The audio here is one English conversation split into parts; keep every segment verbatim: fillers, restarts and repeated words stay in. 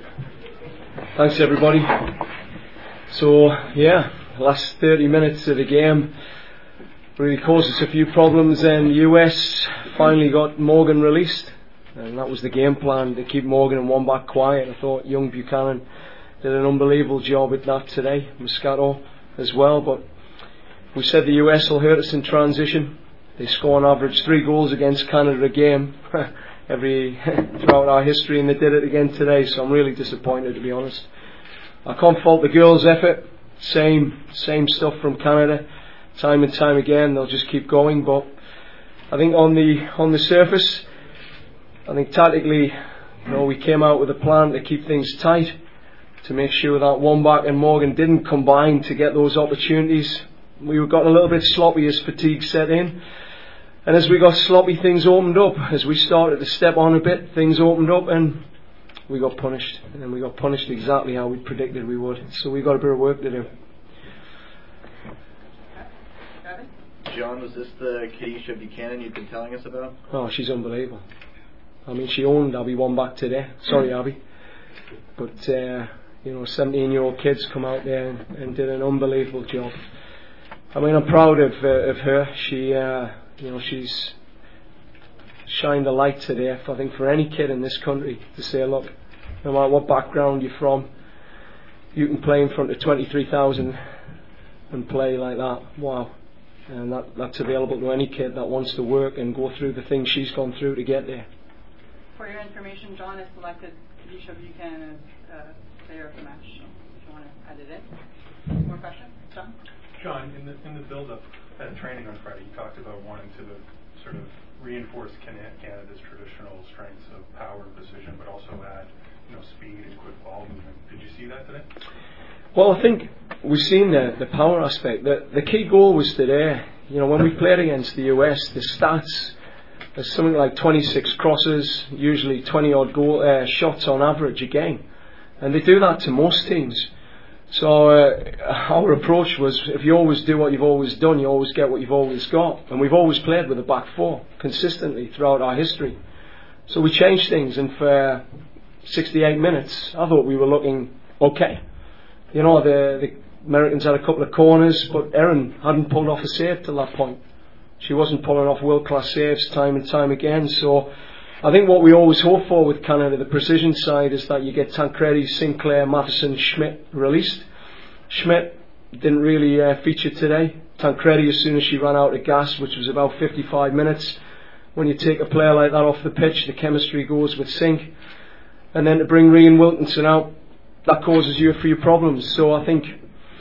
Thanks everybody. So yeah, the last thirty minutes of the game really caused us a few problems, and U S finally got Morgan released, and that was the game plan, to keep Morgan and one back quiet. I thought young Buchanan did an unbelievable job at that today, Moscato as well, but we said the U S will hurt us in transition. They score on average three goals against Canada a game every throughout our history, and they did it again today, so I'm really disappointed, to be honest. I can't fault the girls' effort. Same same stuff from Canada, time and time again. They'll just keep going, but I think on the on the surface, I think tactically, you know, we came out with a plan to keep things tight, to make sure that Wambach and Morgan didn't combine to get those opportunities. We got a little bit sloppy as fatigue set in, and as we got sloppy, things opened up. As we started to step on a bit, things opened up, and we got punished, and we got punished exactly how we predicted we would. So we got a bit of work to do. John, was this the Kadisha Buchanan you've been telling us about? Oh, she's unbelievable. I mean, she owned Abby Wambach today. Sorry, Abby. But, uh, you know, seventeen-year-old kids come out there and, and did an unbelievable job. I mean, I'm proud of uh, of her. She, uh, you know, she's shined a light today, I think, for any kid in this country to say, look, no matter what background you're from, you can play in front of twenty-three thousand and play like that. Wow. And that, that's available to any kid that wants to work and go through the things she's gone through to get there. For your information, John has selected Kadisha Buchanan as uh, player of the match. So if you want to add it in. More questions? John? John, in the, in the build-up at training on Friday, you talked about wanting to sort of reinforce Canada's traditional strengths of power and precision, but also add, you know, speed and quick ball movement. Did you see that today? Well, I think we've seen the, the power aspect. The, the key goal was today, you know, when we played against the U S, the stats, there's something like twenty-six crosses, usually twenty odd goal, uh, shots on average a game. And they do that to most teams. So uh, our approach was, if you always do what you've always done, you always get what you've always got. And we've always played with a back four consistently throughout our history. So we changed things, and for sixty-eight minutes, I thought we were looking okay. You know, the, the Americans had a couple of corners, but Erin hadn't pulled off a save till that point. She wasn't pulling off world-class saves time and time again. So I think what we always hope for with Canada, the precision side, is that you get Tancredi, Sinclair, Matheson, Schmidt released. Schmidt didn't really uh, feature today. Tancredi, as soon as she ran out of gas, which was about fifty-five minutes, when you take a player like that off the pitch, the chemistry goes with Sink. And then to bring Rian Wilkinson out, that causes you a few problems. So I think,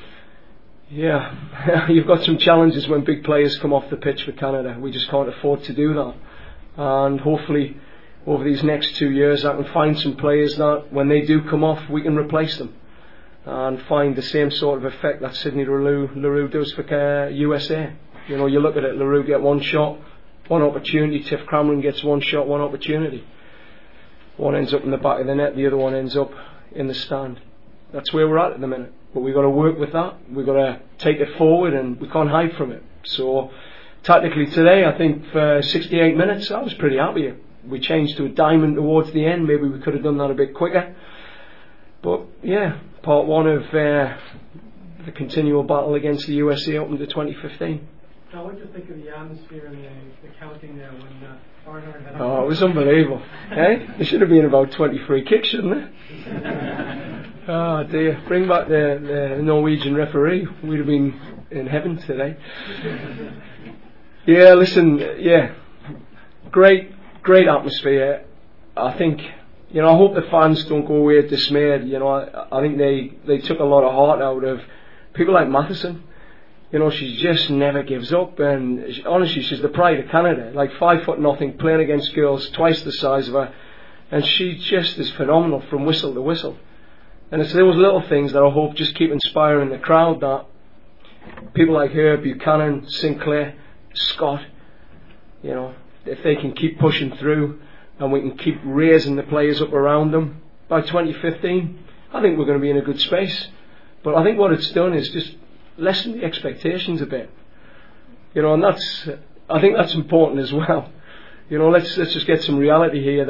yeah, you've got some challenges when big players come off the pitch for Canada. We just can't afford to do that. And hopefully, over these next two years, I can find some players that, when they do come off, we can replace them and find the same sort of effect that Sidney Leroux, Leroux does for uh, U S A. You know, you look at it, Leroux get one shot, one opportunity. Tiff Cameron gets one shot, one opportunity. One ends up in the back of the net, the other one ends up in the stand. That's where we're at at the minute. But we've got to work with that. We've got to take it forward, and we can't hide from it. So tactically today, I think for sixty-eight minutes, I was pretty happy. We changed to a diamond towards the end. Maybe we could have done that a bit quicker. But yeah, part one of uh, the continual battle against the U S A Open to twenty fifteen. Now, what do you think of the atmosphere and the, the counting there when uh, Barnard had... Oh, it was unbelievable. Hey, there should have been about twenty free kicks, shouldn't there? Oh dear, bring back the, the Norwegian referee. We'd have been in heaven today. Yeah, listen, yeah, great, great atmosphere. I think, you know, I hope the fans don't go away dismayed. You know, I, I think they, they took a lot of heart out of people like Matheson. You know, she just never gives up, and she, honestly, she's the pride of Canada. Like five foot nothing, playing against girls twice the size of her, and she just is phenomenal from whistle to whistle. And it's those little things that I hope just keep inspiring the crowd, that people like her, Buchanan, Sinclair, Scott, you know, if they can keep pushing through and we can keep raising the players up around them, by twenty fifteen, I think we're going to be in a good space. But I think what it's done is just lessen the expectations a bit. You know, and that's, I think that's important as well. You know, let's let's just get some reality here that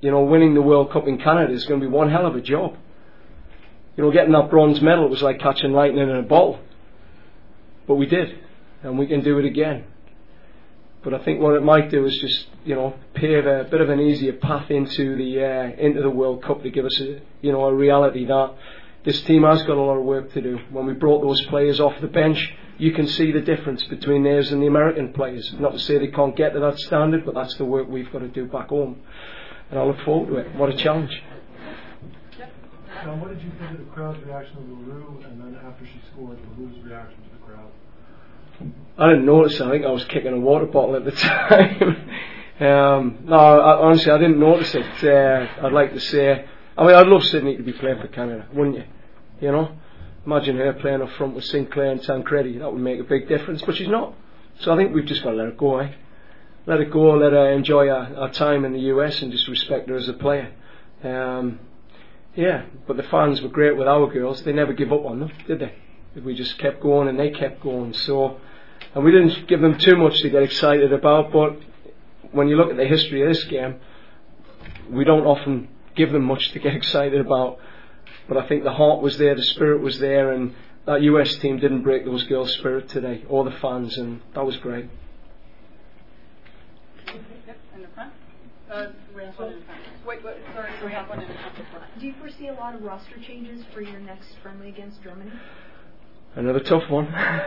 you know, winning the World Cup in Canada is going to be one hell of a job. You know, getting that bronze medal was like catching lightning in a bottle. But we did, and we can do it again. But I think what it might do is just, you know, pave a bit of an easier path into the uh, into the World Cup to give us, a, you know, a reality that this team has got a lot of work to do. When we brought those players off the bench, you can see the difference between theirs and the American players. Not to say they can't get to that standard, but that's the work we've got to do back home. And I look forward to it. What a challenge. John, what did you think of the crowd's reaction to LaRue, and then after she scored, LaRue's reaction to the crowd? I didn't notice. I think I was kicking a water bottle at the time. um, no, I, honestly, I didn't notice it. Uh, I'd like to say, I mean, I'd love Sydney to be playing for Canada, wouldn't you? You know, imagine her playing up front with Sinclair and Tancredi. That would make a big difference, but she's not. So I think we've just got to let it go, eh? Let it go. Let her enjoy our, our time in the U S and just respect her as a player. Um, yeah, but the fans were great with our girls. They never give up on them, did they? We just kept going and they kept going. So, and we didn't give them too much to get excited about, but when you look at the history of this game, we don't often give them much to get excited about. But I think the heart was there, the spirit was there, and that U S team didn't break those girls' spirit today, or the fans, and that was great. Yep, in the front. Uh, we have one in the front. Wait, wait, sorry, we have one in the front. Do you foresee a lot of roster changes for your next friendly against Germany? Another tough one.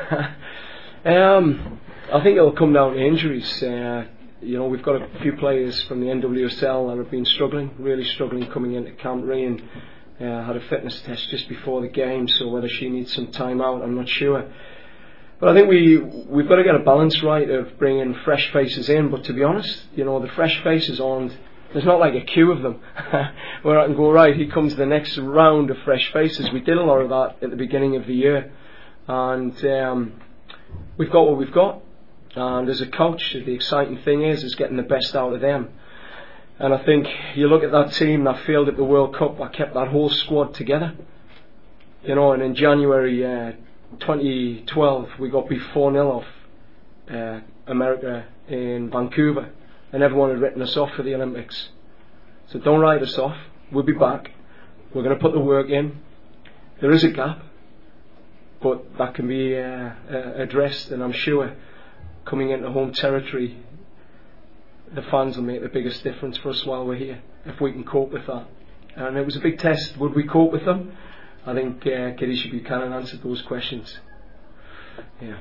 um, I think it'll come down to injuries. Uh, you know, we've got a few players from the N W S L that have been struggling, really struggling coming into Camp Ryan. Uh, had a fitness test just before the game, so whether she needs some time out, I'm not sure. But I think we, we've got to get a balance right of bringing fresh faces in, but to be honest, you know, the fresh faces aren't, there's not like a queue of them where I can go, right, here comes the next round of fresh faces. We did a lot of that at the beginning of the year, and um, we've got what we've got. And as a coach, the exciting thing is is getting the best out of them. And I think you look at that team that failed at the World Cup, I kept that whole squad together. You know, and in January uh, twenty twelve, we got beat four nil off uh, America in Vancouver, and everyone had written us off for the Olympics. So don't write us off. We'll be back. We're going to put the work in. There is a gap, but that can be uh, uh, addressed, and I'm sure coming into home territory, the fans will make the biggest difference for us while we're here, if we can cope with that. And it was a big test. Would we cope with them? I think uh, Kadisha Buchanan answered those questions. Yeah.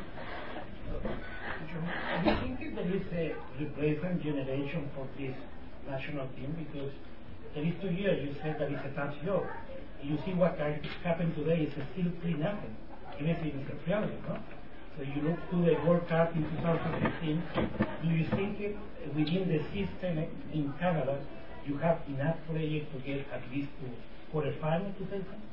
Do you think there is a replacement generation for this national team? Because there is two years you said that it's a tough job. You see what happened today is still three nothing. Even if it's a failure, no? So you look to the World Cup in two thousand fifteen. Do you think it, within the system in Canada you have enough players to get at least to quarterfinal to take them?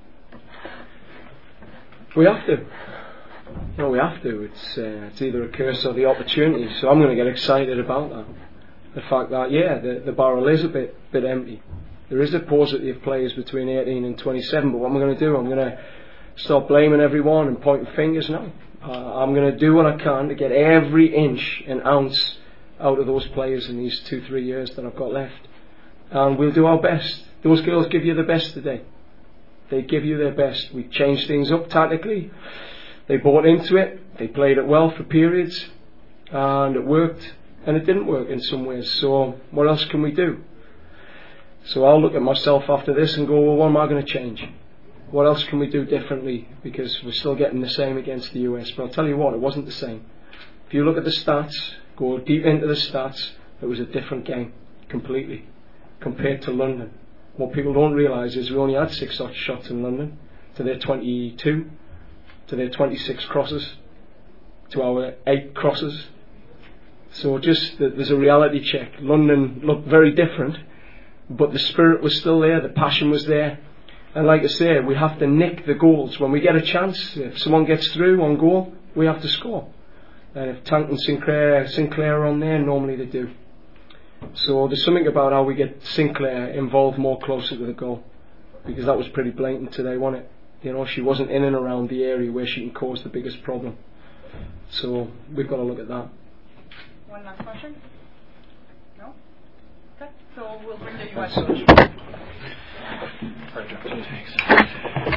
We have to. No, we have to. It's uh, it's either a curse or the opportunity. So I'm going to get excited about that. The fact that yeah, the the barrel is a bit bit empty. There is a paucity of players between eighteen and twenty-seven. But what am I going to do? I'm going to stop blaming everyone and pointing fingers. No. Uh, I'm going to do what I can to get every inch and ounce out of those players in these two, three years that I've got left. And we'll do our best. Those girls give you the best today. They give you their best. We changed things up tactically. They bought into it. They played it well for periods. And it worked. And it didn't work in some ways. So what else can we do? So I'll look at myself after this and go, well, what am I going to change? What else can we do differently? Because we're still getting the same against the U S. But I'll tell you what, it wasn't the same. If you look at the stats, go deep into the stats, it was a different game, completely, compared to London. What people don't realise is we only had six shots in London, to their twenty-two, to their twenty-six crosses, to our eight crosses. So just, there's a reality check. London looked very different, but the spirit was still there, the passion was there. And like I say, we have to nick the goals. When we get a chance, if someone gets through on goal, we have to score. And if Tank and Sinclair, Sinclair are on there, normally they do. So there's something about how we get Sinclair involved more closer to the goal. Because that was pretty blatant today, wasn't it? You know, she wasn't in and around the area where she can cause the biggest problem. So we've got to look at that. One last question? No? Okay, so we'll bring the U S Thanks. coach. Thanks.